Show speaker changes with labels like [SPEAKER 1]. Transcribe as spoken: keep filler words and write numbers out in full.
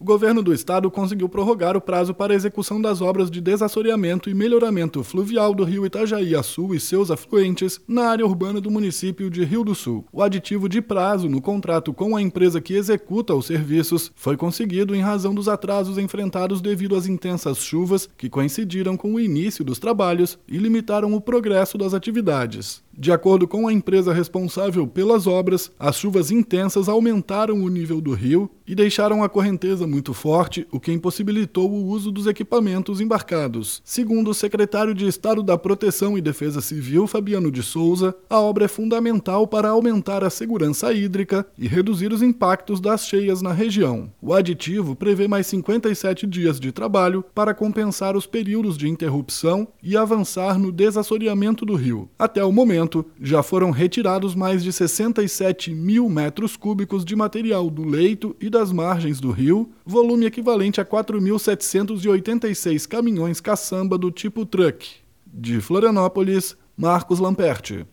[SPEAKER 1] O governo do estado conseguiu prorrogar o prazo para a execução das obras de desassoreamento e melhoramento fluvial do rio Itajaí-Açu e seus afluentes na área urbana do município de Rio do Sul. O aditivo de prazo no contrato com a empresa que executa os serviços foi conseguido em razão dos atrasos enfrentados devido às intensas chuvas que coincidiram com o início dos trabalhos e limitaram o progresso das atividades. De acordo com a empresa responsável pelas obras, as chuvas intensas aumentaram o nível do rio e deixaram a correnteza muito forte, o que impossibilitou o uso dos equipamentos embarcados. Segundo o secretário de Estado da Proteção e Defesa Civil, Fabiano de Souza, a obra é fundamental para aumentar a segurança hídrica e reduzir os impactos das cheias na região. O aditivo prevê mais cinquenta e sete dias de trabalho para compensar os períodos de interrupção e avançar no desassoreamento do rio. Até o momento, já foram retirados mais de sessenta e sete mil metros cúbicos de material do leito e das margens do rio, volume equivalente a quatro mil setecentos e oitenta e seis caminhões caçamba do tipo truck. De Florianópolis, Marcos Lamperti.